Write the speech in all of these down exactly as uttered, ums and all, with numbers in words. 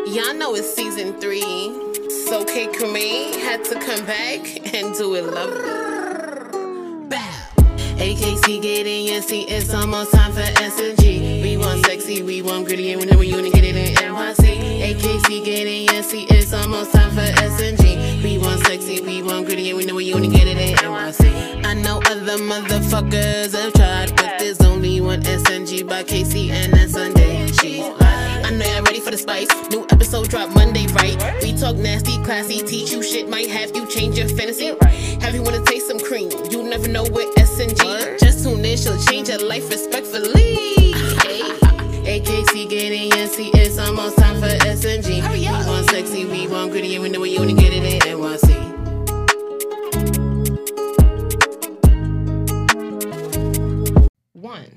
Y'all know it's season three, so K. Creme had to come back and do it lovely. Bow. A K C get in your seat, it's almost time for S and G. We want sexy, we want gritty, and we know we wanna get it in N Y C. A K C get in your seat, it's almost time for S and G. We want sexy, we want gritty, and we know we wanna get it in N Y C. I know other motherfuckers have tried, but there's only one S and G by K C, and that's Sunday. She's live. I know y'all ready for the spice. New episode drop Monday, right? We talk nasty, classy, teach you shit, might have you change your fantasy. Have you wanna taste some cream? You never know what S and G. Just tune in, she'll change your life respectfully. Hey. A K C get in your seat, it's almost time for S and G. We want sexy, we want gritty, and we know we only get it in N Y C. One.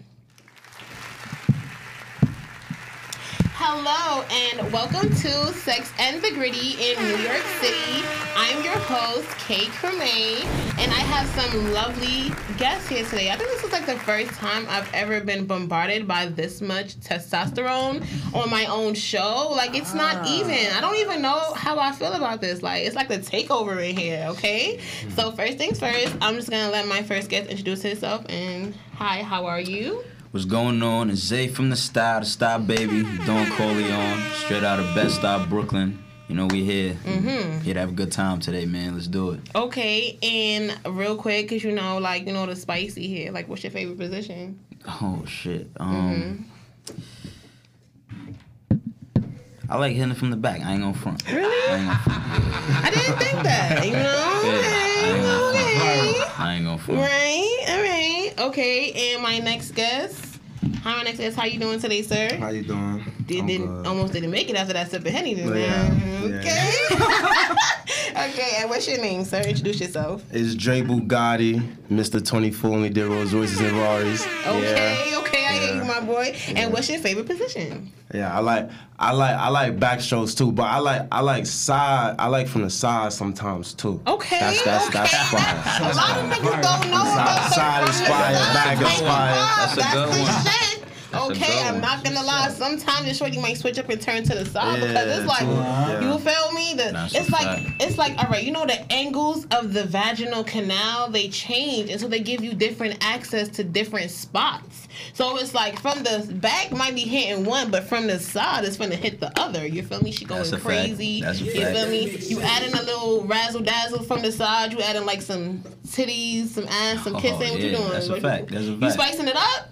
Hello and welcome to Sex and the Gritty in New York City. I'm your host, K. Creme, and I have some lovely guests here today. I think this is like the first time I've ever been bombarded by this much testosterone on my own show. Like, it's not even. I don't even know how I feel about this. Like, it's like the takeover in here, okay? So first things first, I'm just going to let my first guest introduce himself. And hi, how are you? What's going on? It's Zay from the Style, the Style Baby, Don Corleone, straight out of Bed-Stuy, Brooklyn. You know, we here. Mm-hmm. Here to have a good time today, man. Let's do it. Okay, and real quick, because you know, like, you know, the spicy here. Like, what's your favorite position? Oh, shit. Um, mm-hmm. I like hitting it from the back. I ain't gonna front. Really? I ain't gonna front. Yeah. I didn't think that, you know? Yeah, Okay, okay. I ain't gonna front. Right, all right. Okay, and my next guest. Hi, my next guest. How you doing today, sir? How you doing? Did, didn't, almost didn't make it after that sip of Henny, didn't yeah, Okay. Yeah. Okay, and what's your name, sir? Introduce yourself. It's Dre Bugatti, Mister twenty-four, only did Rolls Royces and Ferraris. Okay, yeah. okay, I yeah. hear you, my boy. Yeah. And what's your favorite position? Yeah, I like, I like, I like backstrokes too, but I like, I like side, I like from the side sometimes too. Okay, that's that's okay. that's fire. That's, That's a lot fire. of niggas don't know. Side, side is fire, back is fire. That's a That's good the one. shit. That's Okay, I'm not gonna lie. Sometimes the shorty might switch up and turn to the side Yeah, because it's like, yeah. you feel me? The, That's it's a like fact. it's like all right, you know the angles of the vaginal canal, they change, and so they give you different access to different spots. So it's like from the back might be hitting one, but from the side it's gonna hit the other. You feel me? She going That's a crazy. fact. That's a you fact. feel me? You adding a little razzle dazzle from the side. You adding like some titties, some ass, some Oh, kissing. What yeah, you doing? that's a What fact. That's a You fact. spicing it up?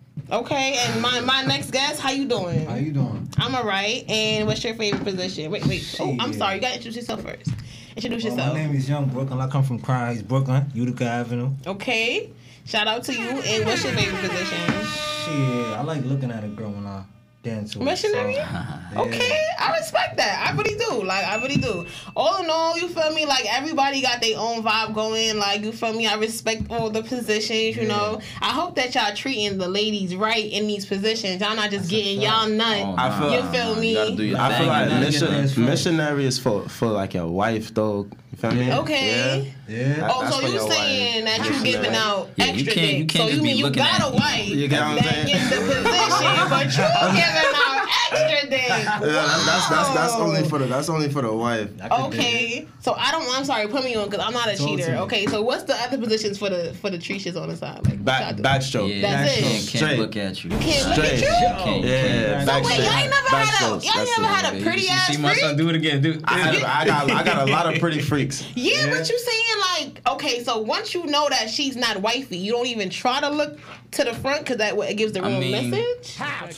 Okay, and my, my next guest, how you doing? How you doing? I'm alright. And what's your favorite position? Wait, wait. Oh, I'm Shit. sorry. You gotta introduce yourself first. Introduce Well, yourself. my name is Young Brooklyn. I come from Crown Heights, Brooklyn, Utica Avenue. Okay. Shout out to you. And what's your favorite position? Shit, I like looking at a girl when I dance to it. Missionary? So, yeah. Okay, I respect that. I really do. Like, I really do. All in all, you feel me? Like, everybody got their own vibe going. Like, you feel me? I respect all the positions, you Yeah. know. I hope that y'all treating the ladies right in these positions. Y'all not just That's a getting fact. y'all nut. Oh, I nah, feel- You nah, feel nah. me? You gotta do your I thing. feel like Nah, get mission, that straight. missionary is for for like your wife though. You feel me? Okay. Yeah. Yeah. Oh, That's so for you your saying wife. that you Missionary. giving out Yeah, you extra can't- you dick. can't So just you be mean you looking got at- a wife You get what I'm that saying? gets the position, but you giving out extra dick. Yeah, that's, that's that's that's Wow. only for the that's only for the wife. I could dig it. Okay, so I don't. I'm sorry, put me on because I'm not a Talk to cheater. me. Okay, so what's the other positions for the for the treaches on the side? Like Back what y'all do? backstroke. Yeah, That's you it. can't, Straight. can't look at you. You can't look Straight. at you. You can't, you Yeah, can't. So back wait, strokes. y'all ain't never Back had a strokes. y'all ain't That's never it. had a You pretty see- ass see my freak? son do it again. Do I, had, I got I got a lot of pretty freaks. Yeah, Yeah. but you saying like, okay, so once you know that she's not wifey, you don't even try to look to the front because that it gives the I wrong mean- message.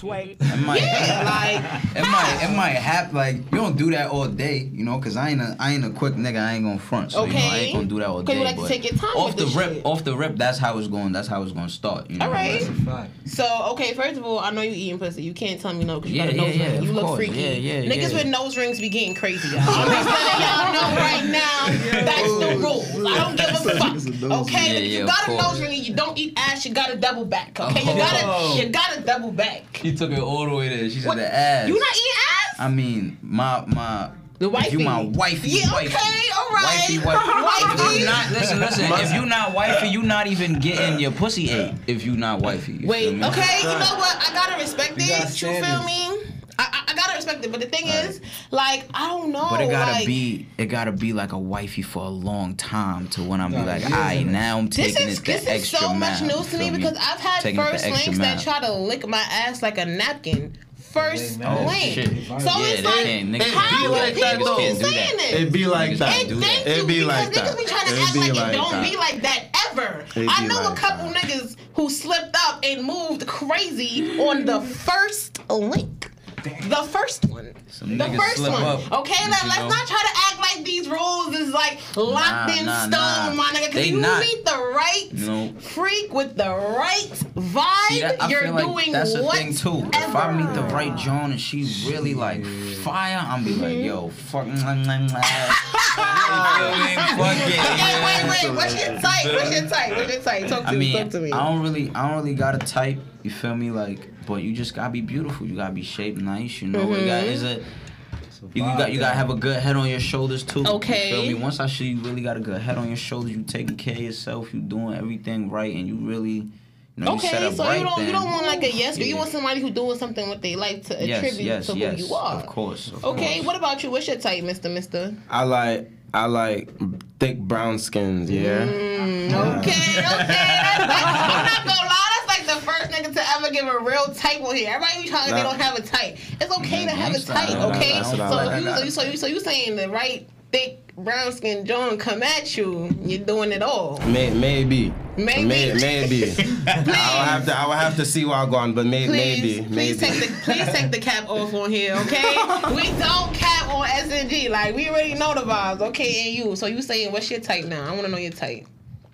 It might, Yeah, like it might, it might happen. Like you don't do that all day, you know, cause I ain't a, I ain't a quick nigga. I ain't gonna front, so you know, I Okay. ain't gonna do that all 'Cause day. you like to but take your time off with the this rip, shit. off the rip, that's how it's going. That's how it's gonna start. You know? All right. That's a fact. So, okay, first of all, I know you eating pussy. You can't tell me no because you Yeah, got a yeah, nose yeah, ring. You of look course. freaky. Yeah, yeah, Niggas yeah. with nose rings be getting crazy. Y'all. I'm just letting y'all know right now. That's the rules. I don't give a It's a fuck. nose Okay, ring. if Yeah, you yeah, got of a course. nose ring and you don't eat ass, you gotta double back. Okay, you Oh. gotta you gotta double back. She took it all the way there. She said What? the ass. You not eating ass? I mean, my my. The If you wifey. my wifey, Yeah, wifey. okay, all right. Wifey, wifey. Wifey. If you not, listen, listen. If you not wifey, you not even getting your pussy ate. If you not wifey. You feel Wait, me? okay, you know what? I gotta respect You it. got You feel standards. me? I, I, I gotta respect it. But the thing Right. is, like, I don't know. But it gotta like, be, it gotta be like a wifey for a long time to when I'm be Nah, like, it is, alright, isn't it? now I'm This taking is it the this is extra so much mile, news to you me feel because I've had Taking it the first extra links that mile. try to lick my ass like a napkin. First Oh, link. shit. So Yeah, it's they like, can't- niggas how be are like that, people though. saying Niggas can't do this? It be like Niggas that. can't And do thank that. It you, be because like niggas that. be trying to It act be like, like it don't that. be like that ever. It I be know a like couple that. niggas who slipped up and moved crazy on the first link. The first one. Some the niggas first slip one. up, Okay, but let, you let's know. not try to act like these rules is like locked Nah, in nah, stone, nah. my nigga. Cause They you not. meet the right No. freak with the right vibe, See, that, I you're feel like doing that's the whatever. thing too. If I meet the right Joan and she really like fire, I'm be like, yo, fuck. Fuck it. Okay, wait, wait. What's your type? What's your type? What's your type? Talk to I me. mean, Talk to me. I don't really, I don't really got a type. You feel me? Like, but you just gotta be beautiful. You gotta be shaped nice. You know, Mm-hmm. you got is it. You, you got you gotta have a good head on your shoulders too. Okay. You feel me? Once I see you really got a good head on your shoulders, you taking care of yourself, you doing everything right, and you really, you know, you set Okay, up so right. you don't then, you don't want like a yes, but you yeah. want somebody who doing something what they like to Yes, attribute yes, to yes. who you are. Of course. Of Okay, course. what about you? What's your type, Mister Mister? I like I like thick brown skins. Yeah. Mm, okay, okay. That's like, I'm not gonna lie, that's like the first nigga to ever give a real type on here. Everybody be trying to they Nah. don't have a type. It's okay to have a Gangsta, type, nah, okay? that's So what I like. you so you so you so you saying the right thick brown skin John come at you, you're doing it all. May, maybe. Maybe. May, maybe. I will have to. I will have to see where I go on, but may, Please, maybe. please maybe. take the please take the cap off on here, okay? We don't cap on S N G. Like we already know the vibes, okay? And you, so you saying what's your type now? I want to know your type.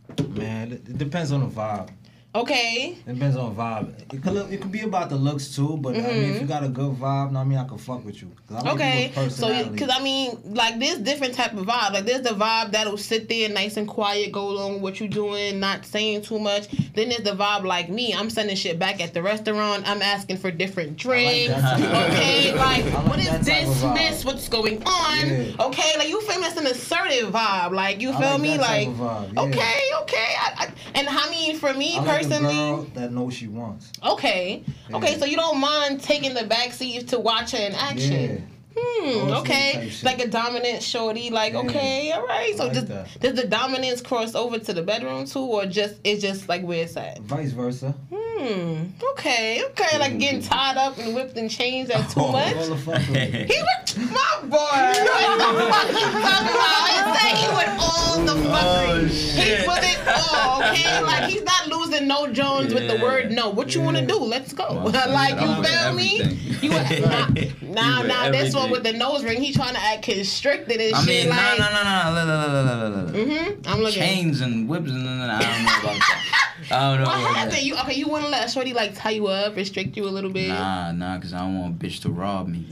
Man, it, it depends on the vibe. Okay. It depends on the vibe. It could look, it could be about the looks too, but I mean, if you got a good vibe, know what I mean, I can fuck with you. 'Cause I like Okay, people's so personality. because I mean, like there's different type of vibe. Like there's the vibe that'll sit there nice and quiet, go along with what you doing, not saying too much. Then there's the vibe like me. I'm sending shit back at the restaurant. I'm asking for different drinks. that type of Okay, vibe. like I like what is that type this, of vibe. miss? What's going on? Yeah. Okay, like you feel me? That's an assertive vibe. Like you I feel like me? that Like type of vibe, yeah. okay, okay. I, I, and I mean, for me I like a personally. girl that knows she wants. Okay. Okay, Yeah. so you don't mind taking the back seat to watch her in action. Hmm, Those okay. type shit. Like a dominant shorty, like, Yeah. okay, all right. So I like just that. does the dominance cross over to the bedroom too, or just it's just like where it's at? Vice versa. Hmm. Okay, okay. Like getting tied up and whipped and chains that's too All much. the fuck with it. He went, my boy. What the fuck you talking about? He said he went all the fucking. He put it all, okay? Like he's not losing no Jones with the Yeah. word no. What you want to do? Let's go. Well, like I'm you with feel me? everything. You nah, nah, with nah this one everything. with the nose ring. He trying to act constricted and I shit. mean, no, like, no, no, no, no, no, no, no, no, no. Mhm. I'm looking. Chains and whips and no, no, no, I don't know about that. I don't know What about happened? that. You okay? You want to let a shorty like tie you up, restrict you a little bit? Nah, nah, cause I don't want a bitch to rob me.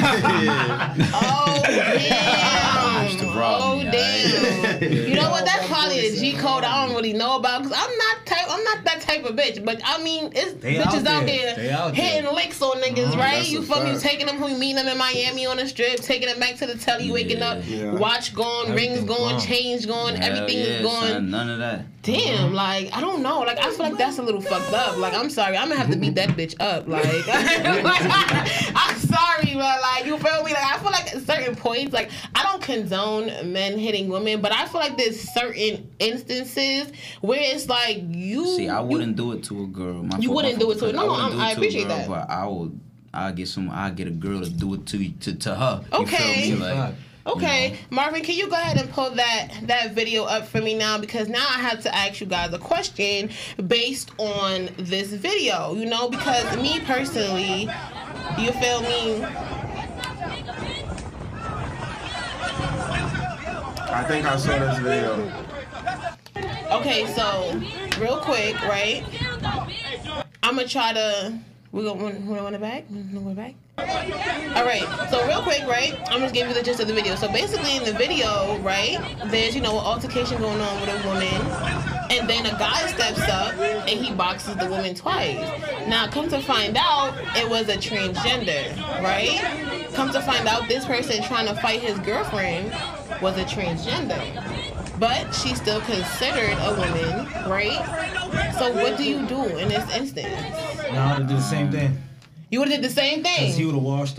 Oh damn! Used to rob Oh me, damn! You know what? That's probably a G code I don't really know about because I'm not type. I'm not that type of bitch. But I mean, it's They bitches out out there. there, They out hitting there. licks on niggas, right? that's You a feel me? fact. Taking them, who meeting them in Miami on the strip, taking them back to the telly, waking up, Yeah. watch gone, rings Everything going, gone. change going, Hell everything yeah, is going. son, none of that. Damn, like I don't know, like I feel like that's a little fucked up. Like I'm sorry, I'm gonna have to beat that bitch up. Like, I'm sorry, but like you feel me? Like I feel like at certain points, like I don't condone men hitting women, but I feel like there's certain instances where it's like you. See, I you- wouldn't do it to a girl. My You fault, wouldn't my do fault, it to a- because no, wouldn't I'm- do it I to a appreciate girl, that. But I would. I get some. I get a girl to do it to to to her. You Okay. feel me? Like, Okay, you know. Marvin, can you go ahead and pull that that video up for me now? Because now I have to ask you guys a question based on this video. You know, because me personally, you feel me? I think I saw this video. Okay, so real quick, right? I'm gonna try to. We gonna want to run it back. Run it back. All right. So real quick, right? I'm just giving you the gist of the video. So basically, in the video, right, there's you know an altercation going on with a woman, and then a guy steps up and he boxes the woman twice. Now, come to find out, it was a transgender, right? Come to find out, this person trying to fight his girlfriend was a transgender. But she's still considered a woman, right? So what do you do in this instance? Now I would do the same thing. You would have did the same Cause he thing. would have washed her.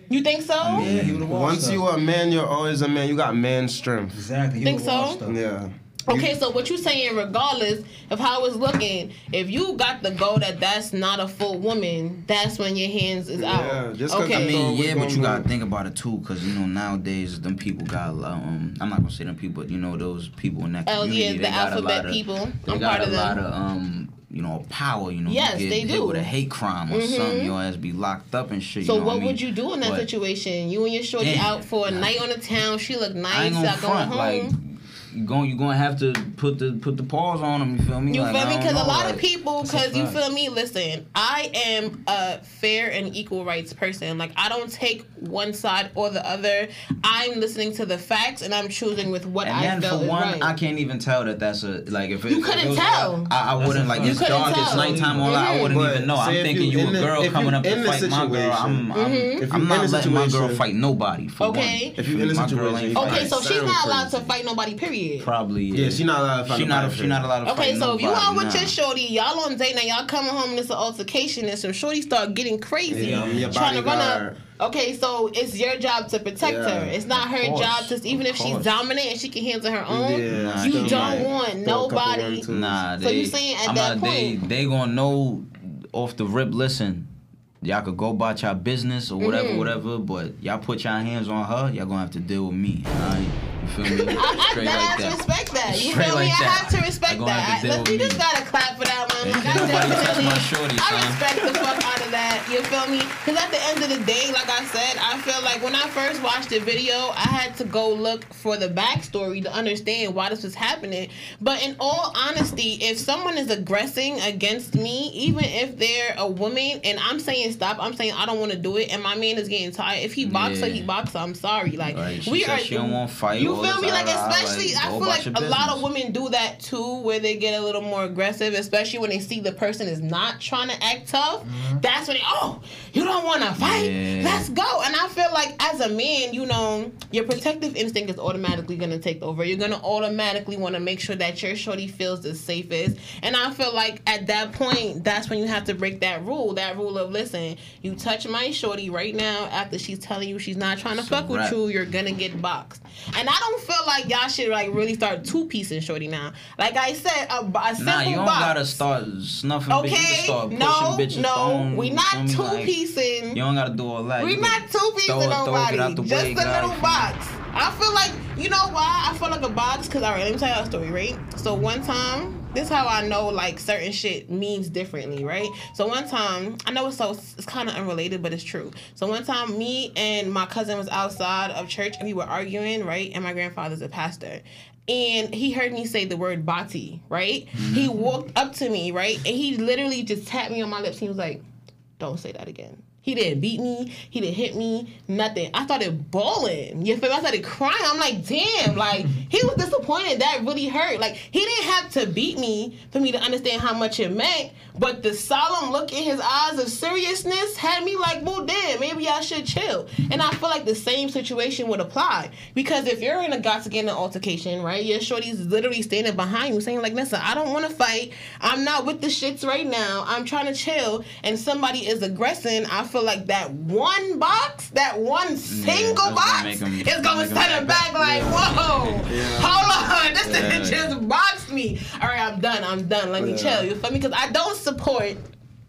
You think so? I mean, Yeah, he would've washed Once up. you a man, you're always a man. You got man strength. Exactly. He Think would've so? washed up. Yeah. Okay, so what you saying, regardless of how it's looking, if you got the go that that's not a full woman, that's when your hands is Yeah, out. just 'cause okay. I That's mean, all we yeah, but gonna you do. gotta think about it too, cause you know nowadays them people got um. I'm not gonna say them people, but you know those people in that Oh community. yeah, they the got a alphabet lot of, people. They I'm got part a of lot them. of um. You know, power. You know, Yes, you get they hit do. with a hate crime or Mhm. something. Your ass be locked up and shit. So you know what I mean? would you do in that But situation? You and your shorty Damn. out for a night on the town. She look I nice. ain't gonna Y'all going front home. like. You going you gonna have to put the put the paws on them. You feel me? You like, feel I me? don't Because a know, lot like, of people, it's a because you fact. feel me, listen, I am a fair and equal rights person. Like, I don't take one side or the other. I'm listening to the facts and I'm choosing with what And I then feel for is one, right. I can't even tell that that's a like if it, You if couldn't it was, tell. I, I wouldn't like You it's couldn't dark, it's tell. nighttime, all that. I Mhm. wouldn't But even know. I'm say if thinking you you in a the- girl if coming you up to in the fight my girl. I'm I'm, Mhm. If you I'm in not a letting my girl situation- fight nobody. For Okay. one. If you in a My girl situation- ain't Okay, fighting. so she's Sound not allowed crazy. to fight nobody, period. Probably Yeah, she not allowed to fight She not nobody, she not allowed to fight Okay, so if you nobody, out with nah. your shorty, y'all on date night, y'all coming home and it's an altercation and some shorty start getting crazy, Yeah, I'm your trying to run up. bodyguard. Okay, so it's your job to protect Yeah, her. It's not her course, job to, even of if she's course. dominant and she can handle her own. Yeah, Nah, you she don't might want throw a couple nobody. one, two. Nah, So they, you saying at I'm that not, they point- they gonna know off the rip. Listen, y'all could go about y'all business or whatever, Mhm. whatever. But y'all put y'all hands on her, y'all gonna have to deal with me. Alright? You feel me? I, I, Straight I like have that. to respect that. You Straight feel me? like I that. have to respect They gonna that. have to I, deal look, with you me. just gotta clap for that one. Ain't Like, I nobody touch definitely, my shorty, I son. respect the fuck out of that. You feel me? Because at the end of the day, like I said, I feel like when I first watched the video, I had to go look for the backstory to understand why this was happening. But in all honesty, if someone is aggressing against me, even if they're a woman, and I'm saying stop, I'm saying I don't want to do it, and my man is getting tired. If he boxer, Yeah. he boxer. I'm sorry. Like Like, she we said are. she don't want fight, You all feel this, me? Like ah, ah, especially, like, I go feel about like your a lot of business. women do that too, where they get a little more aggressive, especially when they see the person is not trying to act tough. That's when they, oh, you don't want to fight? Yeah. Let's go. And I feel like as a man, you know, your protective instinct is automatically going to take over. You're going to automatically want to make sure that your shorty feels the safest. And I feel like at that point, that's when you have to break that rule. That rule of, listen, you touch my shorty right now after she's telling you she's not trying to It's a fuck with wrap. you, you're going to get boxed. And I don't feel like y'all should like really start two-piecing shorty now. Like I said, a, a simple Nah, you don't box. gotta start snuffing bitches. You can Okay, start pushing no, bitches. no, throwing, we you not feel me? two Like, piecing. You don't gotta do all that. We You not can two piecing throw it, throw it, nobody. get out the Just way, a get out little of- box. I feel like, you know why? I feel like a box because, all right, let me tell you a story, right? So one time, this is how I know like certain shit means differently, right? So one time, I know it's so it's kind of unrelated, but it's true. So one time, me and my cousin was outside of church and we were arguing, right? And my grandfather's a pastor. And he heard me say the word bati, right? He walked up to me, right? And he literally just tapped me on my lips. He was like, don't say that again. He didn't beat me. He didn't hit me. Nothing. I started bawling. You feel me? I started crying. I'm like, damn. Like, he was disappointed. That really hurt. Like, he didn't have to beat me for me to understand how much it meant. But the solemn look in his eyes of seriousness had me like, well, damn, maybe I should chill. And I feel like the same situation would apply. Because if you're in a got to get in an altercation, right, your shorty's literally standing behind you saying, like, listen, I don't want to fight. I'm not with the shits right now. I'm trying to chill. And somebody is aggressing. I feel like that one box, that one single that's gonna box, make 'em- is going to make 'em set him back. back like, whoa, hold on. This Yeah. nigga just boxed me. All right, I'm done. I'm done. Let me Yeah. chill. You feel me? Because I don't support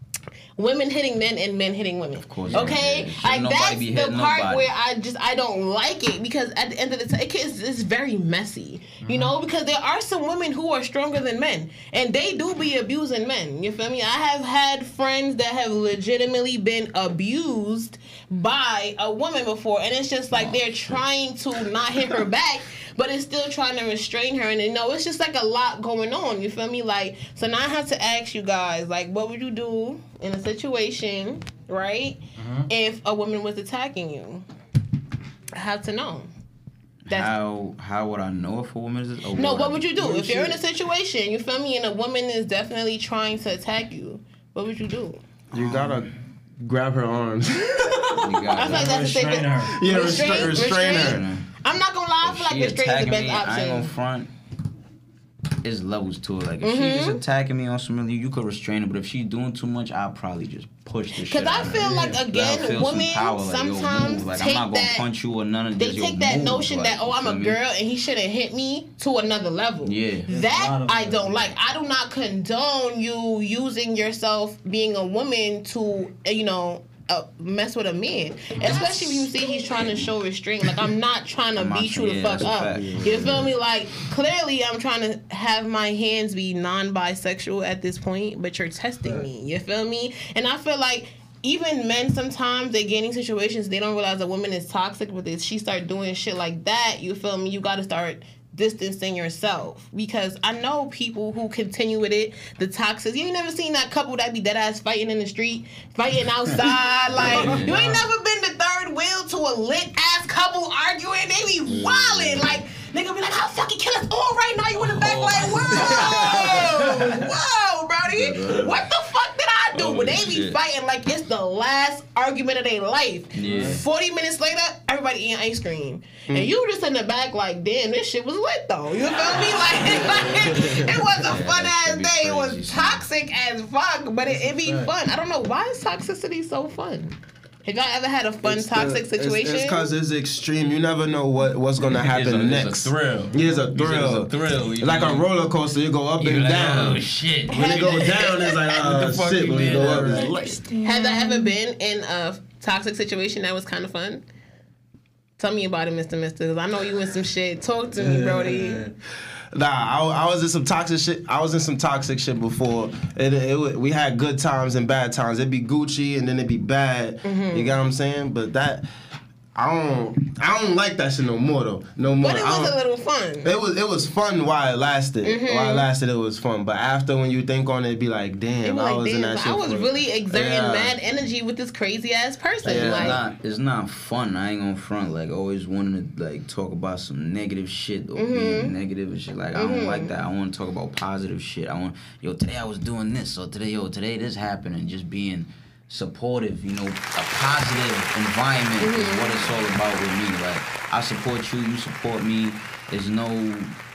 women hitting men and men hitting women. Of course, okay, yeah. Shouldn't like nobody that's be the hitting part nobody. where I just I don't like it because at the end of the time, it is, it's very messy, you know. Because there are some women who are stronger than men, and they do be abusing men. You feel me? I have had friends that have legitimately been abused by a woman before, and it's just like they're trying to not hit her back. But it's still trying to restrain her, and you know, it's just like a lot going on. You feel me? Like, so now I have to ask you guys, like, what would you do in a situation, right? Mm-hmm. If a woman was attacking you, I have to know. That's, How how would I know if a woman is? Oh, no, what would you do What if you're in a you- situation? You feel me? And a woman is definitely trying to attack you. What would you do? You gotta grab her arms. You I feel got like that's the Restrain safest. her. Yeah, Restrain- restrain, restrain restrain? her. I'm not gonna lie. I feel like She restraint is the attacking best me, I ain't option. gonna front. it's levels to it. Like if she's just attacking me on some really, you could restrain her. But if she's doing too much, I'll probably just push the shit. Because I feel like Let her again, feel some women power, like, yo, sometimes move. Like, take I'm not gonna that. punch you or none of They this. take yo, that move. notion Like, that oh, you I'm feel a me? girl and he shouldn't hit me to another level. Yeah. That I don't like. I do not condone you using yourself being a woman to you know. Uh, mess with a man, especially when you see he's trying to show restraint. Like I'm not trying to I'm not beat you trying- the yeah, fuck that's a up. fact. You feel me? Like clearly, I'm trying to have my hands be non-bisexual at this point, but you're testing me. You feel me? And I feel like even men sometimes they get in situations they don't realize a woman is toxic, but if she start doing shit like that, you feel me? You got to start distancing yourself, because I know people who continue with it, the toxic. You ain't never seen that couple that be dead ass fighting in the street, fighting outside. Like you ain't never been the third wheel to a lit ass couple arguing. They be wildin'. Like nigga be like, I'll fucking kill us all right now. You in the back like, whoa, whoa, brody, what the fuck did I do? Oh, But they be shit. fighting like it's the last argument of their life. Yeah. Forty minutes later, everybody eating ice cream, and you just in the back like, damn, this shit was lit though. You feel me? Like, like it was a fun that ass should be day. It was crazy, toxic as fuck, but it, it be fun. I don't know why is toxicity so fun. Have y'all ever had a fun It's toxic the- situation? It's because it's, extreme. You never know what, what's gonna happen It's a- next. It's a thrill. Yeah, it's a It's thrill. a thrill. It's like a roller coaster. You go up You and like, down. oh shit. When it go down, it's like, What uh, the fuck shit. you When it did? go up, Uh, it's like, Have I ever been in a toxic situation that was kind of fun? Tell me about it, Mister Mister, because I know you in some shit. Talk to me, Brody. Nah, I, I was in some toxic shit. I was in some toxic shit before. It, it, it we had good times and bad times. It'd be Gucci and then it'd be bad. Mm-hmm. You get what I'm saying? But that, I don't, I don't like that shit no more though. No more. But it I was don't- a little fun. It was it was fun while it lasted. Mm-hmm. While it lasted, it was fun. But after, when you think on it, it'd be like, It damn, was I like, was in damn, that shit. I was for- really exerting Yeah. mad energy with this crazy ass person. Yeah. It's like, not, it's not fun. I ain't gonna front. Like, always wanting to like talk about some negative shit or Mm-hmm. being negative and shit. Like, I don't like that. I want to talk about positive shit. I want, yo, today I was doing this. So today, yo, today this happened, and just being supportive. You know, a positive environment Mm-hmm. is what it's all about with me. Like, I support you, you support me. There's no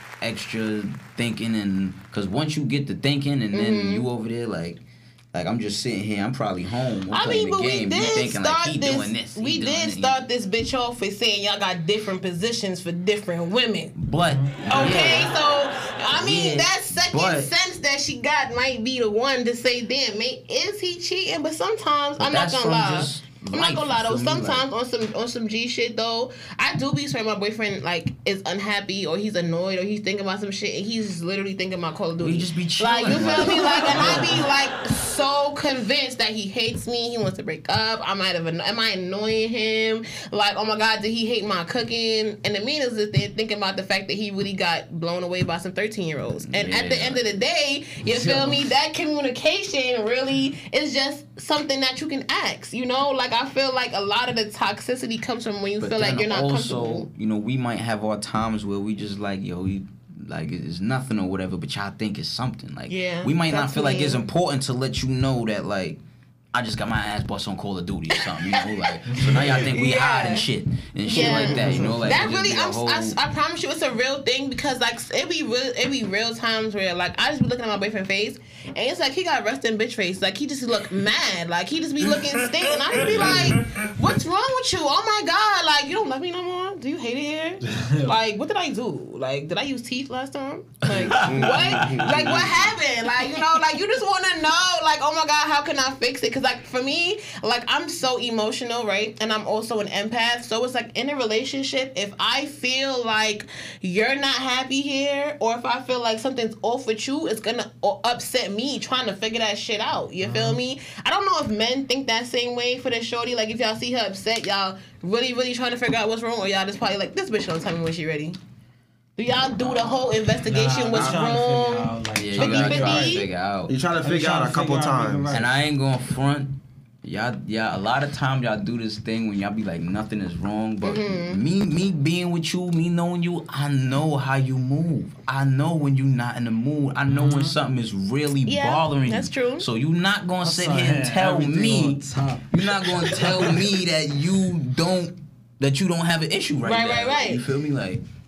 extra thinking, and because once you get to thinking, and then Mm-hmm. you over there like. Like, I'm just sitting here. I'm probably home. I'm I playing mean, but the game. we You did thinking start like he this. doing this. he we doing did that. start this bitch off with saying y'all got different positions for different women. But Okay, so I mean Yeah, that second but- sense that she got might be the one to say, damn, mate, is he cheating? But sometimes I'm not that's gonna from lie. just I'm life, not gonna lie you though. feel me? Like- Sometimes on some on some G shit though, I do be swearing my boyfriend like is unhappy or he's annoyed or he's thinking about some shit and he's literally thinking about Call of Duty. We just be like you chilling, feel me? like- Like and I be like so convinced that he hates me. He wants to break up. I might have am I annoying him? Like oh my god, did he hate my cooking? And the mean is that they're thinking about the fact that he really got blown away by some thirteen year olds. And at the Yeah. end of the day, you feel me? That communication really is just something that you can ask. You know, like I feel like a lot of the toxicity comes from when you But feel like then you're not also, comfortable. you know, we might have our times where we just like, yo, we like it's nothing or whatever, but y'all think it's something. Like, Yeah, we might not that's feel like me. it's important to let you know that like. I just got my ass bust on Call of Duty or something, you know, like so now y'all think we Yeah. hiding shit and shit Yeah. like that, you know, like that it just really, be a I'm, whole- I, I promise you, it's a real thing because like it be real, it be real times where like I just be looking at my boyfriend's face and it's like he got resting bitch face, like he just look mad, like he just be looking stink, and I just be like, what's wrong with you? Oh my god, like you don't love me no more? Do you hate it here? Like what did I do? Like did I use teeth last time? Like what? Like what happened? Like you know, like you just want to know, like oh my god, how can I fix it? Because like for me. Like I'm so emotional, right? And I'm also an empath. So it's like in a relationship, if I feel like you're not happy here, or if I feel like something's off with you, it's gonna u- upset me trying to figure that shit out. You feel me? I don't know if men think that same way for the shorty. Like if y'all see her upset, y'all really, really trying to figure out what's wrong, or y'all just probably like, this bitch don't tell me when she ready. Do y'all do the whole investigation? Nah, what's I'm trying to figure wrong? out, like, yeah, you fifty gotta try to fifty? figure out. You try to I'm figure trying out to a couple figure out nigga times. right. And I ain't going front. Y'all, yeah, a lot of times y'all do this thing when y'all be like nothing is wrong, but Mm-hmm. me, me being with you, me knowing you, I know how you move. I know when you not in the mood. I know when something is really Mm-hmm. Yeah, bothering you. that's true. So you not gonna My sit son here and had tell everything me. on top. You're not gonna tell me that you don't that you don't have an issue right Right, now. right, right. You feel me? Like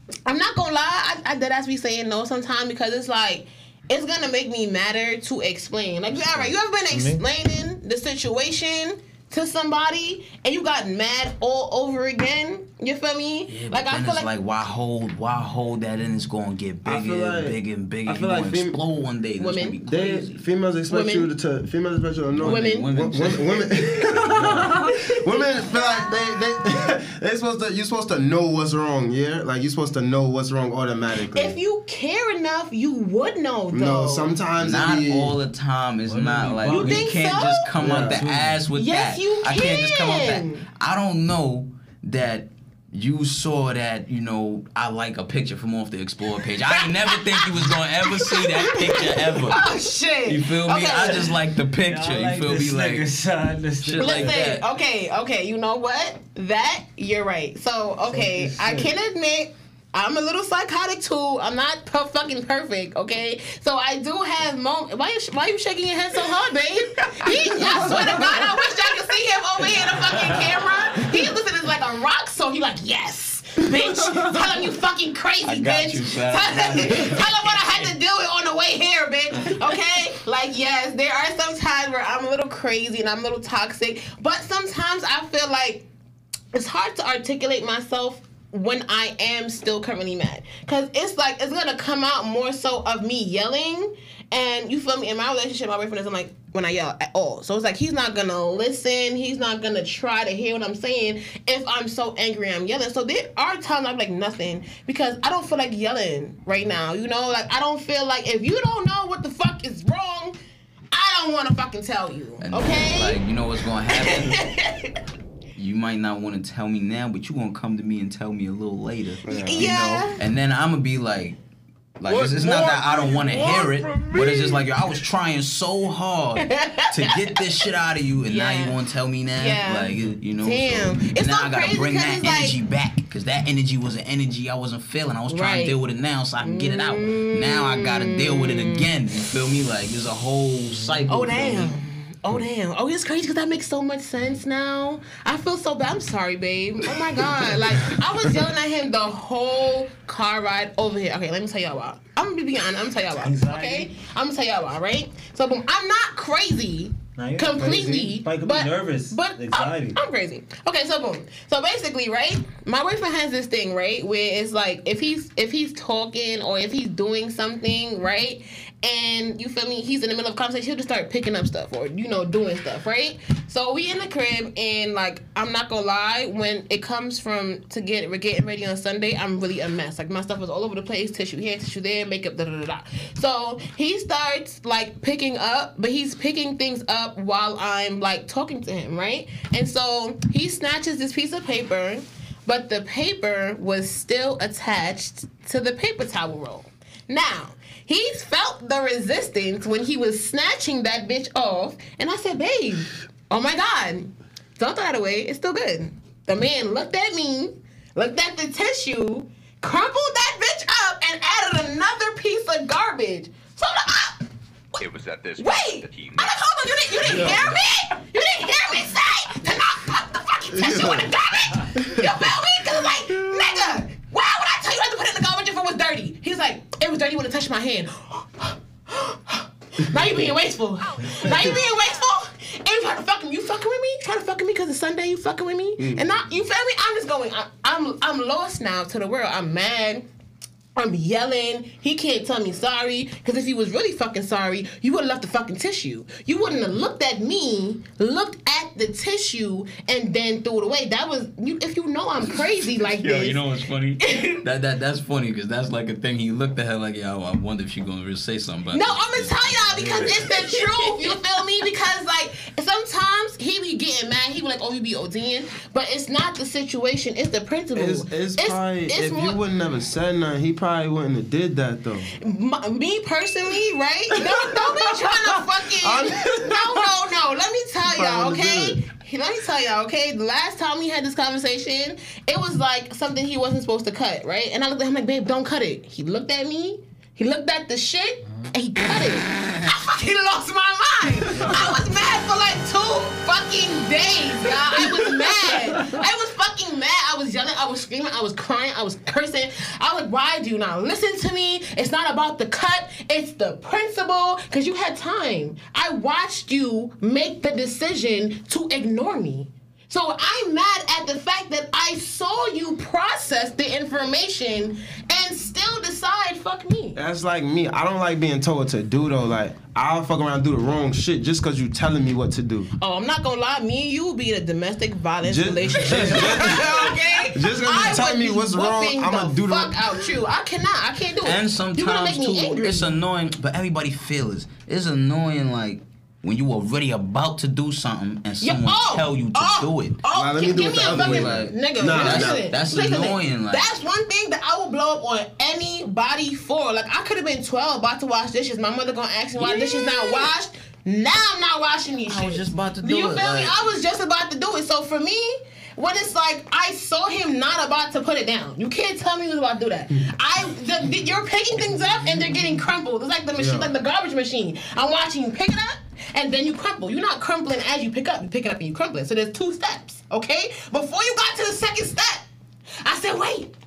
I'm not gonna lie, I, I did as we saying no sometimes because it's like it's gonna make me madder to explain. Like, all right, you ever been explaining the situation to somebody and you got mad all over again? You feel me? Yeah, like but I then feel it's like, like why hold why hold that in? It's gonna get I bigger feel and like- bigger and bigger. I It's feel gonna like fem- explode one day. It's Women. gonna be They crazy. females expect Women. you to females expect you to know. Women. Women. Women, women, women feel like they they they supposed to. You're supposed to know what's wrong. Yeah, like you're supposed to know what's wrong automatically. if you care enough, you would know. Though. no, sometimes Not it be, all the time. It's Women not be like bugging. you, You think can't so? just come out the Yeah. ass with Yes, that. you I can't just come out that. can. I don't know that you saw that, you know, I like a picture from off the Explore page. I ain't never think you was gonna ever see that picture ever. Oh shit! You feel me? Okay. I just like the picture. Yeah, I like you feel this me? nigga, Like son. This shit nigga. like Listen, that. okay, okay, you know what? That you're right. So okay, this I shit. can admit I'm a little psychotic too. I'm not per- fucking perfect, okay? So I do have moments. Why you sh- why you shaking your head so hard, babe? He, I swear to God, I wish I could see him over here in the fucking camera. He listening to like a rock song. He like, yes, bitch. Tell him you fucking crazy, I got bitch. you, son. Tell, tell him what I had to deal with on the way here, bitch. Okay? Like, yes, there are some times where I'm a little crazy and I'm a little toxic, but sometimes I feel like it's hard to articulate myself when I am still currently mad. Because it's like, it's going to come out more so of me yelling. And you feel me? In my relationship, my boyfriend isn't like when I yell at all. So it's like, he's not going to listen. He's not going to try to hear what I'm saying if I'm so angry I'm yelling. So there are times I'm like, nothing. Because I don't feel like yelling right now. You know? Like, I don't feel like if you don't know what the fuck is wrong, I don't want to fucking tell you. And Okay? like, you know what's gonna happen? You might not want to tell me now, but you gonna come to me and tell me a little later. You Yeah. know? And then I'm gonna be like, like What it's, it's not more that I don't want to do you hear want it, from but it's me? just like, yo, I was trying so hard to get this shit out of you, and now Yeah. you want to tell me now, Yeah. like you know? Damn. So, It's and now so I gotta crazy bring because that it's like- energy back, because that energy was an energy I wasn't feeling. I was trying Right. to deal with it now, so I can get it out. Now I gotta deal with it again. You feel me? Like it's a whole cycle. Oh you feel me? damn. Oh damn. Oh, it's crazy because that makes so much sense now. I feel so bad. I'm sorry, babe. Oh my god. Like I was yelling at him the whole car ride over here. Okay, let me tell y'all why. I'm gonna be honest. I'm gonna tell y'all why. Anxiety. Okay, I'm gonna tell y'all why. Right. So boom. I'm not crazy. Nah, you're not completely, crazy. But you could be nervous, But anxiety. I'm, I'm crazy. Okay, so boom. So basically, right, my boyfriend has this thing, right, where it's like if he's if he's talking or if he's doing something, right, and you feel me, he's in the middle of a conversation, he'll just start picking up stuff or you know doing stuff, right. So we in the crib and like I'm not gonna lie, when it comes from to get we're getting ready on Sunday, I'm really a mess. Like my stuff is all over the place, tissue here, tissue there, makeup, da da da da. So he starts like picking up, but he's picking things up while I'm like talking to him, right? And so he snatches this piece of paper, but the paper was still attached to the paper towel roll. Now, he's felt the resistance when he was snatching that bitch off, and I said, babe, oh my God, don't throw that away, it's still good. The man looked at me, looked at the tissue, crumpled that bitch up, and added another piece of garbage. So I'm like, ah! It was at this Wait! point that he I'm like, hold on, you didn't, you didn't hear me? You didn't hear me say to not put the fucking tissue in the garbage? You feel me? Because like, nigga, why would I tell you not to put it in the garbage if it was dirty? He's like, it was dirty when it touched my hand. Now you being wasteful. Now you being wasteful? And you trying to fucking, you fucking with me? You trying to fucking me because it's Sunday, you fucking with me? Mm. And now, you feel me? I'm just going, I, I'm, I'm lost now to the world. I'm mad. I'm yelling. He can't tell me sorry. Because if he was really fucking sorry, you would have left the fucking tissue. You wouldn't have looked at me, looked at the tissue, and then threw it away. That was, you. If you know I'm crazy like Yo, this. you know what's funny? that that that's funny because that's like a thing. He looked at her like, yeah, I wonder if she gonna really say something about No, this. I'm gonna tell y'all because it's the truth. You feel me? Because like sometimes he be getting mad. He be like, "Oh, you be ODing," but it's not the situation. It's the principle. It's, it's, probably it's if more- you wouldn't have said nothing, he probably wouldn't have did that though. My, me personally, right? Don't, don't be trying to fucking. No, no, no. Let me tell y'all, Probably okay? did. Let me tell y'all, okay? The last time we had this conversation, it was like something he wasn't supposed to cut, right? And I looked at him like, babe, don't cut it. He looked at me. He looked at the shit and he cut it. I fucking lost my mind. I was mad for like two fucking days, y'all. I was mad. I was fucking mad. I was yelling. I was screaming. I was crying. I was cursing. I was like, why do you not listen to me? It's not about the cut. It's the principle. Because you had time. I watched you make the decision to ignore me. So I'm mad at the fact that I saw you process the information and still decide, fuck me. That's like me. I don't like being told what to do, though. Like, I'll fuck around and do the wrong shit just because you telling me what to do. Oh, I'm not gonna lie. Me and you be in a domestic violence Just- relationship. just- Okay? just 'cause you I tell would me be what's wrong, whooping I'ma the do the- fuck out you. I cannot. I can't do it. And You're gonna sometimes make me too, angry. it's annoying, but everybody feels it. It's annoying, like when you already about to do something and Yeah, someone oh, tell you to oh, do it. Oh, Nah, let me give, do give it me the a other fucking way. Like, nigga. nah, listen, nah, that's listen, annoying, like- that's one thing that I will blow up on anybody for. Like I could have been twelve, about to wash dishes. My mother gonna ask me why Yeah. dishes not washed. Now I'm not washing these shit. I was just about to Do do you it, feel me? like- I was just about to do it. So for me, when it's like I saw him not about to put it down, you can't tell me he was about to do that. I, the, the, you're picking things up and they're getting crumpled. It's like the machine, Yeah. like the garbage machine. I'm watching you pick it up and then you crumple. You're not crumpling as you pick up. You pick it up and you crumple it. So there's two steps, okay? Before you got to the second step, I said, wait,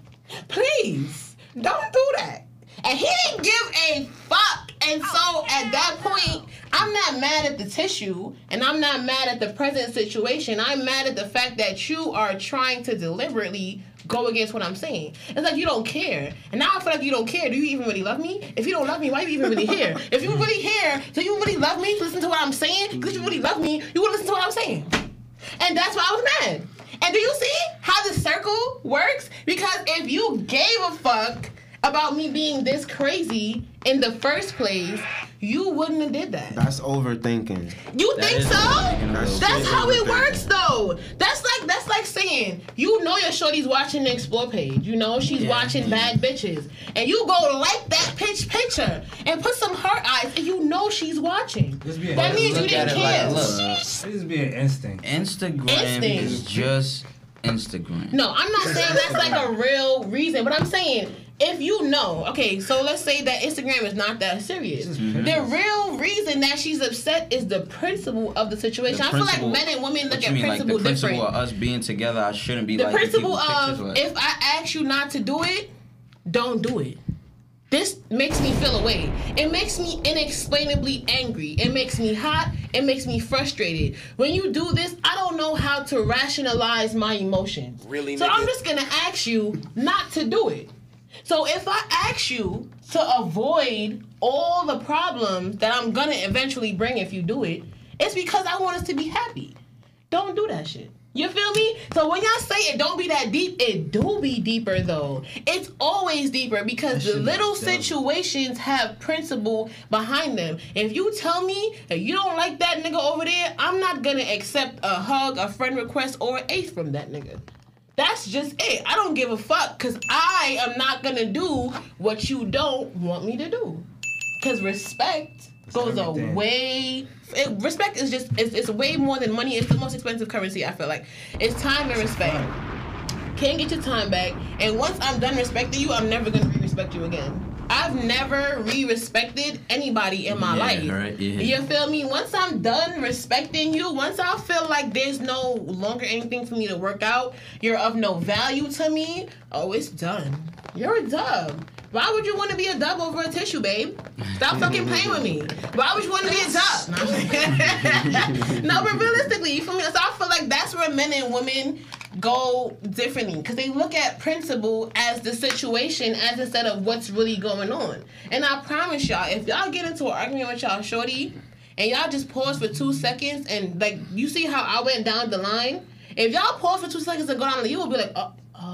please, don't do that. And he didn't give a fuck. And so at that point, I'm not mad at the tissue and I'm not mad at the present situation. I'm mad at the fact that you are trying to deliberately go against what I'm saying. It's like you don't care. And now I feel like you don't care. Do you even really love me? If you don't love me, why are you even really here? If you really here, do you really love me to listen to what I'm saying? Because if you really love me, you would listen to what I'm saying. And that's why I was mad. And do you see how the circle works? Because if you gave a fuck about me being this crazy in the first place, you wouldn't have did that. That's overthinking. You That think is so? overthinking a That's, little bit. how it Overthinking. works, though. That's like that's like saying you know your shorty's watching the Explore page. You know she's Yeah. watching Bad Bitches, and you go like that pitch picture and put some heart eyes, and you know she's watching. Just be a- That means you Look didn't at it care. like, look, It just be an instinct. Instagram Instinct. is just Instagram. No, I'm not saying that's like a real reason, but I'm saying if you know, okay, so let's say that Instagram is not that serious. Mhm. The real reason that she's upset is the principle of the situation. The I feel like principle- men and women What look you at mean, like principle the principle different. of us being together? I shouldn't be The like principle people's of pictures, like- if I ask you not to do it, don't do it. This makes me feel away. It makes me inexplainably angry. It makes me hot. It makes me frustrated. When you do this, I don't know how to rationalize my emotions. Really, So nigga? I'm just gonna ask you not to do it. So if I ask you to avoid all the problems that I'm gonna eventually bring if you do it, it's because I want us to be happy. Don't do that shit. You feel me? So when y'all say it don't be that deep, it do be deeper though. It's always deeper because the shit little is dumb. situations have principle behind them. If you tell me that you don't like that nigga over there, I'm not gonna accept a hug, a friend request, or an eighth from that nigga. That's just it. I don't give a fuck because I am not gonna do what you don't want me to do. Because respect goes everything. a way. It, respect is just it's, it's way more than money. It's the most expensive currency. I feel like it's time and respect. Can't get your time back. And once I'm done respecting you, I'm never gonna re-respect you again. I've never re-respected anybody in my Yeah, life. right, yeah. You feel me? Once I'm done respecting you, once I feel like there's no longer anything for me to work out, you're of no value to me, oh, it's done. You're a dub. Why would you want to be a dub over a tissue, babe? Stop fucking playing with me. Why would you want to be a dub? No, I'm saying- no, but realistically, you feel me? So I feel like that's where men and women go differently because they look at principle as the situation as instead of what's really going on. And I promise y'all, if y'all get into an argument with y'all shorty and y'all just pause for two seconds and like you see how I went down the line, if y'all pause for two seconds and go down, you will be like, oh,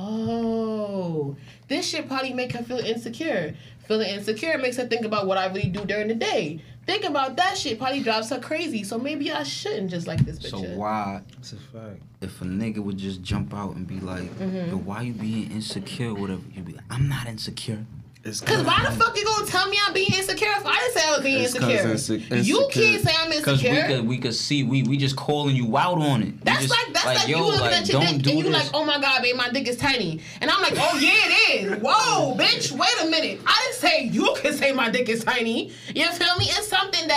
oh, this shit probably make her feel insecure. Feeling insecure makes her think about what I really do during the day. Think about that shit probably drives her crazy. So maybe I shouldn't just like this So picture. why, That's a fact. if a nigga would just jump out and be like, Mm-hmm. yo, why you being insecure, whatever, you'd be like, I'm not insecure. It's Cause why the fuck you gonna tell me I'm being insecure if I didn't say I was being It's 'cause insecure? inse- You insecure. can't say I'm Cause we insecure. could we could see we we just calling you out on it. We That's just, like that's like, yo, you looking like, at your don't dick do and you this. like, oh my god, babe, my dick is tiny, and I'm like, oh yeah, it is. Whoa, bitch, wait a minute. I didn't say you can say my dick is tiny. You feel me? It's something that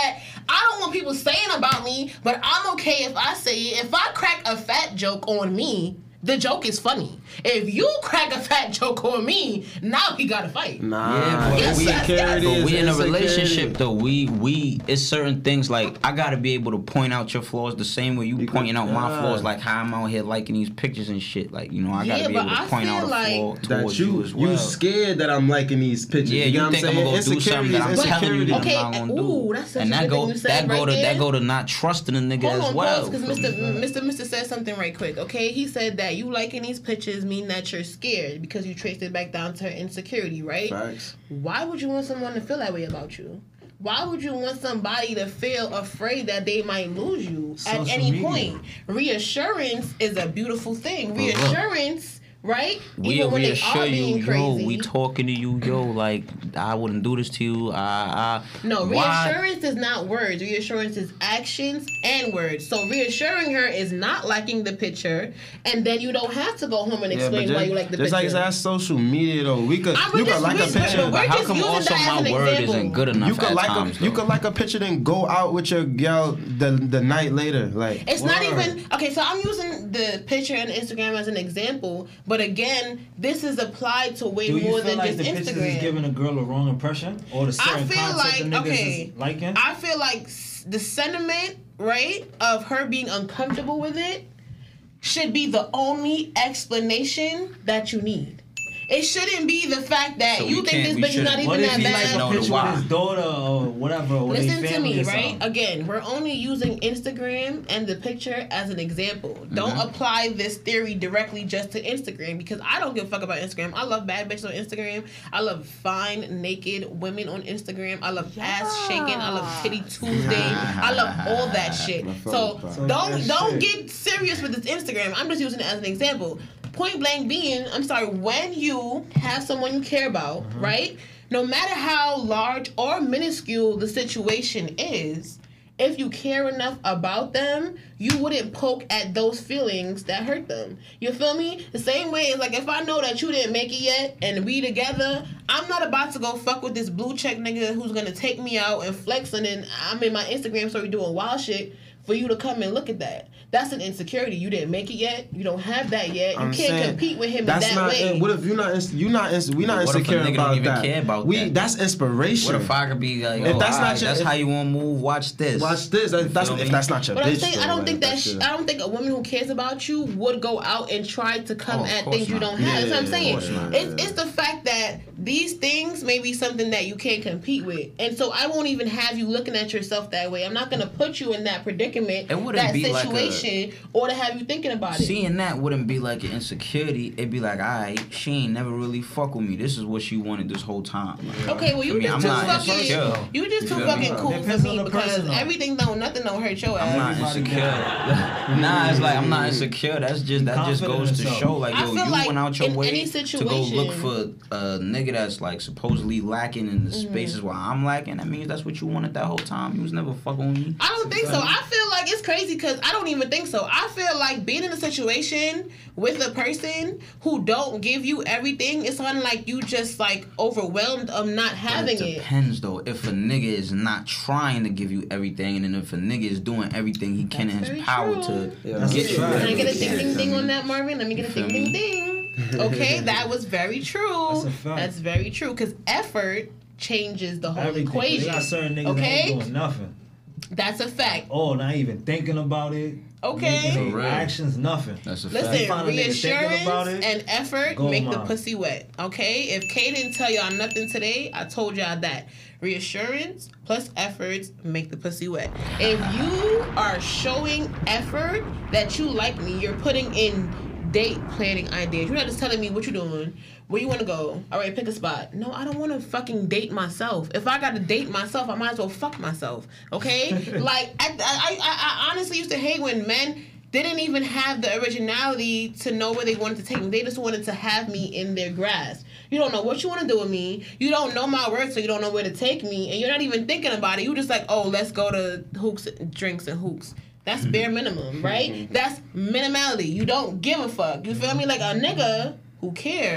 I don't want people saying about me, but I'm okay if I say it. If I crack a fat joke on me, the joke is funny. If you crack a fat joke on me, now we gotta fight. Nah, Yeah, but Yes, we, yes, yes. but we in a insecurity. relationship though. We we it's certain things like I gotta be able to point out your flaws the same way you, You pointing could- out my yeah. flaws. Like how I'm out here liking these pictures and shit. Like you know I gotta Yeah, be but able to I point feel out a like flaw That towards you, you as well. you scared that I'm liking these pictures. Yeah, you, you know think what I'm I'm gonna saying? go do something that I'm Insecurities, telling you that Okay, I'm not gonna ooh, do. that's such and a that good go thing you said that go right to there. that go to not trusting a nigga Hold as on, well. pause, because Mister Mister Mister said something right quick. Okay, he said that you liking these pictures mean that you're scared because you traced it back down to her insecurity, right? Facts. Why would you want someone to feel that way about you? Why would you want somebody to feel afraid that they might lose you at Social any media. point? Reassurance is a beautiful thing. But look, Reassurance, right? We'll Even when they reassure are you, being yo, crazy. we talking to you, yo, like, I wouldn't do this to you. I, I, No, why- reassurance is not words. Reassurance is actions and words. So reassuring her is not liking the picture, and then you don't have to go home and Yeah, but explain just, why you like the just picture. like that's social media though. We could I you would could just like a wish- picture. We're But how just come using also that as my an word example. isn't good enough You could at like times, a you though? could like a picture then go out with your gal the the night later. Like It's not Word. even okay. So I'm using the picture and Instagram as an example, but again, this is applied to way Do you more feel than like just the pictures is Instagram. giving a girl a wrong impression, or the I certain feel content like the niggas okay, is liking? I feel like s- the sentiment, right, of her being uncomfortable with it should be the only explanation that you need. It shouldn't be the fact that So you we think can't- this we bitch is not shouldn't- even What if that he like like bad. know a the picture why. with his daughter or whatever, or their Listen to family me, or right? something? Again, we're only using Instagram and the picture as an example. Don't Mm-hmm. apply this theory directly just to Instagram because I don't give a fuck about Instagram. I love bad bitches on Instagram. I love fine, naked women on Instagram. I love ass shaking. I love titty Tuesday. I love all that shit. So So don't that don't shit. get serious with this Instagram. I'm just using it as an example. Point blank being, I'm sorry, when you have someone you care about, Mm-hmm. right? No matter how large or minuscule the situation is, if you care enough about them, you wouldn't poke at those feelings that hurt them. You feel me? The same way is like if I know that you didn't make it yet and we together, I'm not about to go fuck with this blue check nigga who's gonna take me out and flex and then I'm in my Instagram story doing wild shit for you to come and look at that. That's an insecurity. You didn't make it yet. You don't have that yet. You I'm can't saying, compete with him in that's that not. way. What if you not? ins- You not. ins- We not What if a insecure nigga don't about even that. care about we that? that's inspiration. What if I could be like, If oh, that's all not right, your- that's if- how you want to move. Watch this. Watch this. If that's, feel if me? that's not your But I'm bitch. saying though, I don't like, think that that's sh- your- I don't think a woman who cares about you would go out and try to come Oh, of at course things you not. don't have. That's what I'm Yeah, saying. of course not, It's yeah. it's the fact that these things may be something that you can't compete with, and so I won't even have you looking at yourself that way. I'm not gonna put you in that predicament, It wouldn't that be like a- situation, or to have you thinking about it. Seeing that wouldn't be like an insecurity. It'd be like, alright, she ain't never really fuck with me. This is what she wanted this whole time. Like, Okay, well you I mean, just I'm too not fucking insecure. you just You too feel fucking me? cool Depends for on me the because person, though. everything don't nothing don't hurt your I'm ass. not Everybody insecure. Nah, it's like I'm not insecure. That's just that just Confident goes in to yourself. show like I yo, feel you like went out your in way any to go look for situation- a nigga that's like supposedly lacking in the Mm-hmm. spaces where I'm lacking. That means that's what you wanted that whole time. You was never fucking with me. I don't think so. I feel like it's crazy because I don't even think so. I feel like being in a situation with a person who don't give you everything, it's kind of like you just like overwhelmed of not having But it it. depends though. If a nigga is not trying to give you everything, and then if a nigga is doing everything he can in That's his very power true. to Yeah, that's get a you fact. Can I everything. get a ding ding ding You on feel that, Marvin? Let me get a You ding feel ding me? ding. Okay, that was very true. That's a fact. That's very true because effort changes the whole Everything. They equation. got certain niggas that Okay, ain't doing nothing. that's a fact. Oh, not even thinking about it. Okay. Making For real. actions, nothing. That's a fact. Listen, Find a nigga thinking about reassurance it, and effort go make the mom. pussy wet. Okay? If Kay didn't tell y'all nothing today, I told y'all that. Reassurance plus efforts make the pussy wet. If you are showing effort that you like me, you're putting in date planning ideas. You're not just telling me what you're doing, where you want to go. All right, pick a spot. No, I don't want to fucking date myself. If I got to date myself, I might as well fuck myself. Okay? Like, I, I, I, I honestly used to hate when men didn't even have the originality to know where they wanted to take me. They just wanted to have me in their grasp. You don't know what you want to do with me. You don't know my words, so you don't know where to take me. And you're not even thinking about it. You're just like, oh, let's go to hooks, drinks, and hooks. That's bare minimum, right? That's minimality. You don't give a fuck. You feel me? Like a nigga who cares,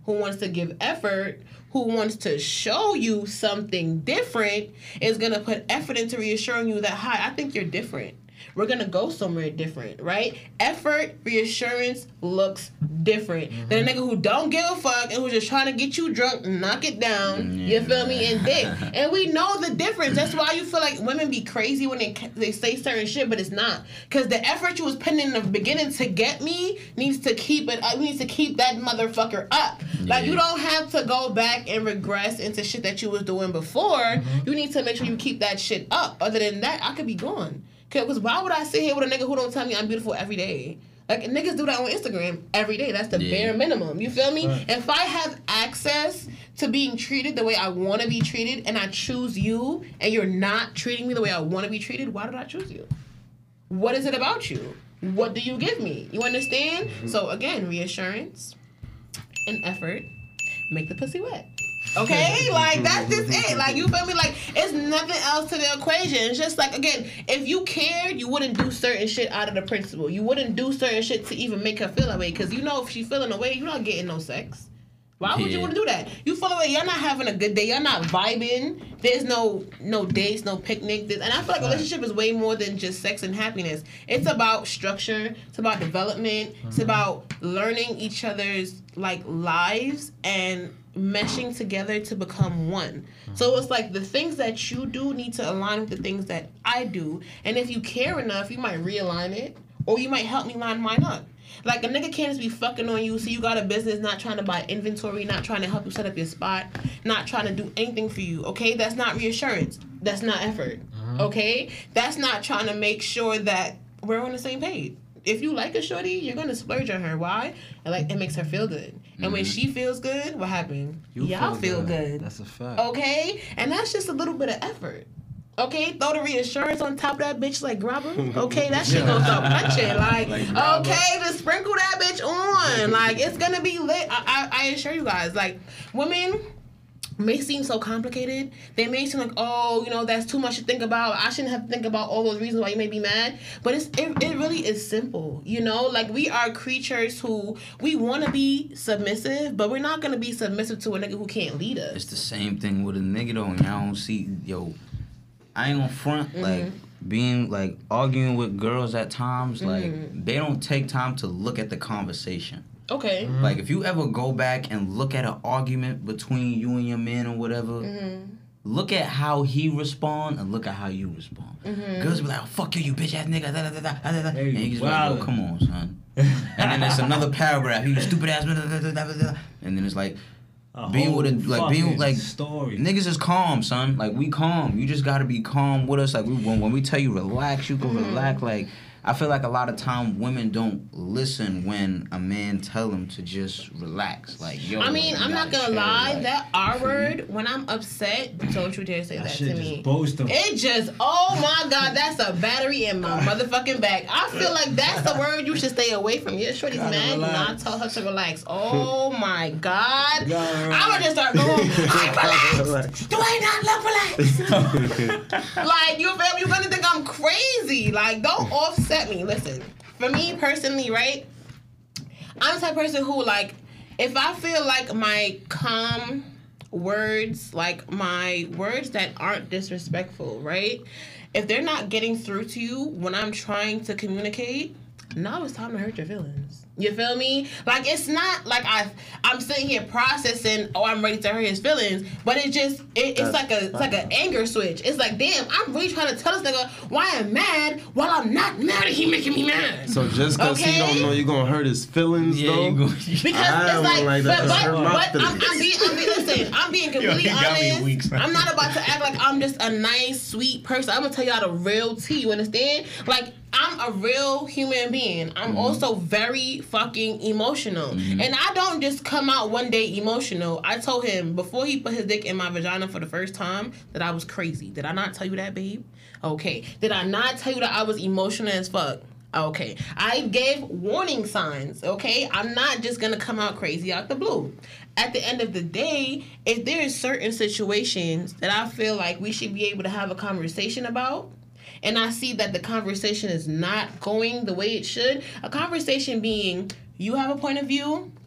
who wants to give effort, who wants to show you something different, is going to put effort into reassuring you that, hi, I think you're different. We're going to go somewhere different, right? Effort, reassurance looks different mm-hmm. than a nigga who don't give a fuck and who's just trying to get you drunk, knock it down, yeah. you feel me, and dick. And we know the difference. That's why you feel like women be crazy when they they say certain shit, but it's not. Because the effort you was putting in the beginning to get me needs to keep it up. needs to keep that motherfucker up. Yeah. Like, you don't have to go back and regress into shit that you was doing before. Mm-hmm. You need to make sure you keep that shit up. Other than that, I could be gone. Because why would I sit here with a nigga who don't tell me I'm beautiful every day? Like, niggas do that on Instagram every day. That's the yeah. bare minimum. You feel me? Right. If I have access to being treated the way I want to be treated and I choose you and you're not treating me the way I want to be treated, why did I choose you? What is it about you? What do you give me? You understand? Mm-hmm. So, again, reassurance and effort make the pussy wet. Okay? Like, that's just it. Like, you feel me? Like, it's nothing else to the equation. It's just like, again, if you cared, you wouldn't do certain shit out of the principle. You wouldn't do certain shit to even make her feel that way. Because you know if she's feeling a way, you're not getting no sex. Why would yeah. you want to do that? You feel like y'all not having a good day. Y'all not vibing. There's no no dates, no picnic. And I feel like a relationship is way more than just sex and happiness. It's about structure. It's about development. Mm-hmm. It's about learning each other's, like, lives and meshing together to become one. Mm-hmm. So it's like the things that you do need to align with the things that I do. And if you care enough, you might realign it. Or you might help me line mine up. Like, a nigga can't just be fucking on you, so you got a business, not trying to buy inventory, not trying to help you set up your spot, not trying to do anything for you, okay? That's not reassurance. That's not effort, uh-huh. okay? That's not trying to make sure that we're on the same page. If you like a shorty, you're going to splurge on her. Why? And like, it makes her feel good. And mm-hmm. when she feels good, what happened? You Y'all feel, feel good. good. That's a fact. Okay? And that's just a little bit of effort. Okay, throw the reassurance on top of that bitch like grabber. Okay, that shit gonna start punching. Like, like okay, just sprinkle that bitch on. Like, it's gonna be lit. I, I, I assure you guys. Like, women may seem so complicated. They may seem like, oh, you know, that's too much to think about. I shouldn't have to think about all those reasons why you may be mad. But it's it, it really is simple. You know, like, we are creatures who, we want to be submissive, but we're not gonna be submissive to a nigga who can't lead us. It's the same thing with a nigga though. And y'all don't see, yo. I ain't gonna front, mm-hmm. like, being, like, arguing with girls at times, mm-hmm. like, they don't take time to look at the conversation. Okay. Mm-hmm. Like, if you ever go back and look at an argument between you and your man or whatever, mm-hmm. look at how he respond and look at how you respond. Mm-hmm. Girls be like, oh, fuck you, you bitch ass nigga, da da da da da da. Hey, and you just wow. like, oh, come on, son. And then there's another paragraph, you stupid ass, da da da da da. And then it's like, A being with a like being like story. Niggas is calm, son. Like, we calm. You just gotta be calm with us. Like, we when, when we tell you relax, you can mm-hmm. relax. Like, I feel like a lot of time women don't listen when a man tell them to just relax. Like, yo. I mean, like, I'm not gonna chill. lie. Like, that R word, when I'm upset, don't you dare say that, that to shit me. Just boast them. It just, oh my God, that's a battery in my motherfucking back. I feel like that's the word you should stay away from. Your shorty's mad, do not tell her to relax. Oh my God. I'm gonna just start going, I'm relaxed. Do I not look relaxed? Like, you feel me? You're gonna think I'm crazy. Like, don't offset me. Listen. For me personally, right, I'm the type of person who, like, if I feel like my calm words, like my words that aren't disrespectful, right, if they're not getting through to you when I'm trying to communicate, now it's time to hurt your feelings. You feel me? Like, it's not like I, I'm sitting here processing, oh, I'm ready to hurt his feelings, but it just, it, it's like a, it's like an anger switch. It's like, damn, I'm really trying to tell this nigga why I'm mad while I'm not mad and he making me mad. So just because okay? he don't know you're going to hurt his feelings, yeah, though? Go, because I it's like, like but, but, but I'm, I'm being, I'm being, listen, I'm being completely Yo, honest. I'm not about to act like I'm just a nice, sweet person. I'm going to tell y'all the real tea, you understand? Like, I'm a real human being. I'm mm-hmm. also very fucking emotional. Mm-hmm. And I don't just come out one day emotional. I told him before he put his dick in my vagina for the first time that I was crazy. Did I not tell you that, babe? Okay. Did I not tell you that I was emotional as fuck? Okay. I gave warning signs, okay? I'm not just going to come out crazy out the blue. At the end of the day, if there is certain situations that I feel like we should be able to have a conversation about, and I see that the conversation is not going the way it should, a conversation being, you have a point of view,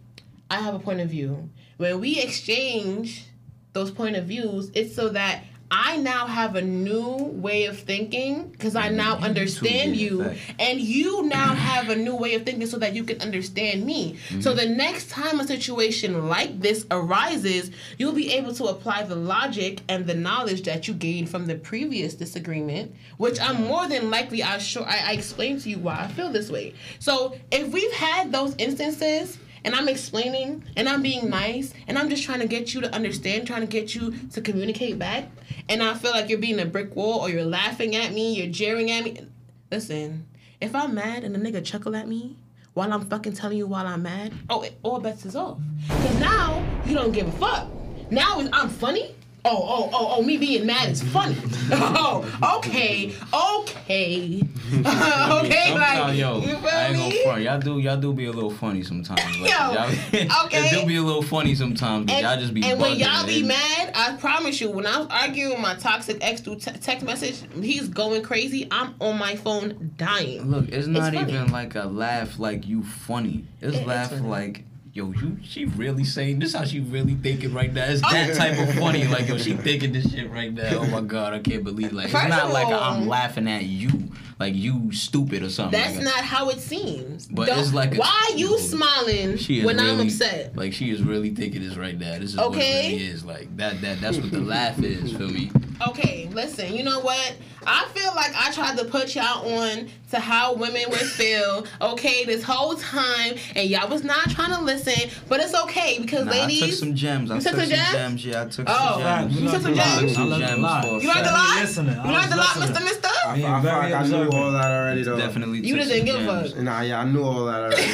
I have a point of view. When we exchange those point of views, it's so that I now have a new way of thinking because I now understand you, and you now have a new way of thinking so that you can understand me. Mm-hmm. So the next time a situation like this arises, you'll be able to apply the logic and the knowledge that you gained from the previous disagreement, which I'm more than likely, I sure I, I explained to you why I feel this way. So if we've had those instances, and I'm explaining, and I'm being nice, and I'm just trying to get you to understand, trying to get you to communicate back, and I feel like you're being a brick wall, or you're laughing at me, you're jeering at me. Listen, if I'm mad and the nigga chuckle at me while I'm fucking telling you while I'm mad, oh, it, all bets is off. Because now, you don't give a fuck. Now I'm funny? Oh, oh, oh, oh, me being mad is funny. Oh, okay, okay. okay, like, yo, you feel I ain't me? gonna front. Y'all do, y'all do be a little funny sometimes. Like, Yo, y'all, okay. It do be a little funny sometimes, but And, y'all just be and when bugging y'all be it. mad, I promise you, when I was arguing with my toxic ex through te- text message, he's going crazy. I'm on my phone dying. Look, it's not funny. even like a laugh like you funny. It's It- it's laugh funny. like, yo, you she really saying this how she really thinking right now. It's that type of funny. Like, yo, she thinking this shit right now. Oh my god, I can't believe like First it's not of like all, I'm laughing at you. Like you stupid or something. That's like not how it seems. But Don't- it's like a- why you yo, smiling She is when really, I'm upset? Like she is really thinking this right now. This is Okay. what it really is. Like that that that's what the laugh is, feel me? Okay, listen, you know what? I feel like I tried to put y'all on to how women would feel, okay, this whole time, and y'all was not trying to listen, but it's okay, because Nah, ladies... I took some gems. I You took, took some some gems? Yeah, I took Oh, some gems. you took some I took gems? some I gems learned for You learned a I lot? was listening. I You learned a was lot, listening. Mister Mister? I, Being I, feel very like I knew observant. all that already, though. Definitely You took didn't some give a gems. fuck. Nah, yeah, I knew all that already.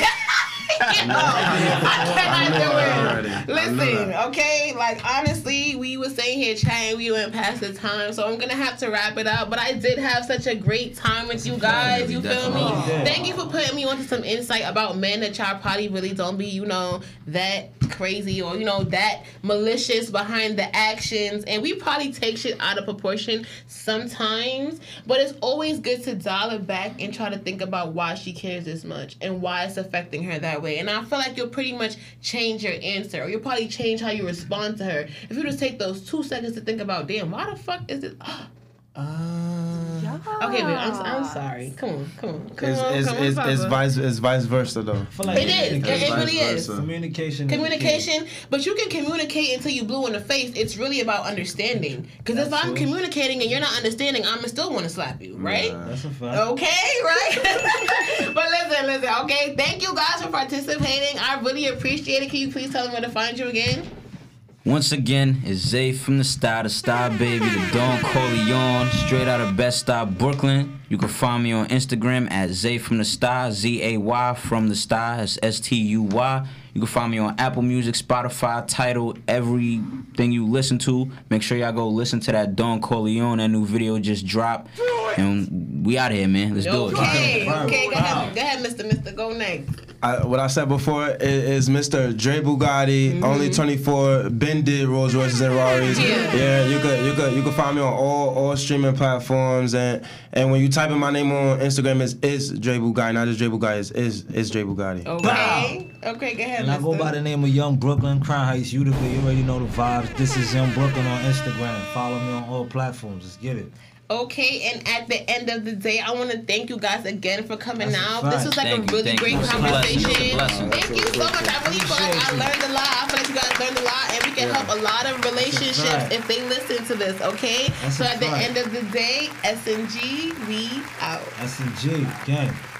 I cannot know do already. it. I know Listen, that. okay, like honestly, we were sitting here chatting, we went past the time, so I'm gonna have to wrap it up. But I did have such a great time with you guys. You feel me? Definitely did. Thank you for putting me onto some insight about men that y'all probably really don't be, you know, that crazy or you know that malicious behind the actions, and we probably take shit out of proportion sometimes. But it's always good to dial it back and try to think about why she cares this much and why it's affecting her that way. And I feel like you'll pretty much change your answer, or you'll probably change how you respond to her if you just take those two seconds to think about, damn, why the fuck is it? Uh, Okay, babe, I'm, I'm sorry. Come on, come on, come it's, on, it's, come on. it's, it's, Papa. vice, it's vice versa, though. I feel like It is. It, it Vice really is. versa. Communication. is the key. Communication, but you can communicate until you blue in the face. It's really about understanding. Because if That's I'm true. communicating and you're not understanding, I'm still want to slap you, right? Yeah. That's a fact. Okay, right? But listen, listen, okay? Thank you guys for participating. I really appreciate it. Can you please tell them where to find you again? Once again, it's Zay from the Star, the Star Baby, the Don Corleone, straight out of Best Star, Brooklyn. You can find me on Instagram at Zay from the Star, Z A Y from the Star, that's S T U Y. You can find me on Apple Music, Spotify, Tidal, everything you listen to. Make sure y'all go listen to that Don Corleone. That new video just dropped. And we out here, man. Let's do it. Okay, Wow. okay, go Wow. ahead, go ahead, Mister Mister Go next. I, what I said before is, is Mister Dre Bugatti, only twenty-four, Ben did Rolls Royces and Rarries. Yeah. yeah, you could you could you could find me on all all streaming platforms, and and when you type in my name on Instagram, it's is Dre Bugatti, not just Dre Bugatti, it's is is Dre Bugatti. Okay, okay, go ahead, And I Mister go by the name of Young Brooklyn, Crown Heights, Utica. You already know the vibes. This is Young Brooklyn on Instagram. Follow me on all platforms. Let's get it. Okay, and at the end of the day, I want to thank you guys again for coming That's a out. fact. This was like Thank a you, really thank great you. It's a blessing, it's a conversation. blessing. Thank you so much. I really feel like I learned a lot. I feel like you guys learned a lot, and we can help a lot of relationships fact. if they listen to this, okay? That's So a at the fact. end of the day, S and G, we out. S and G, gang.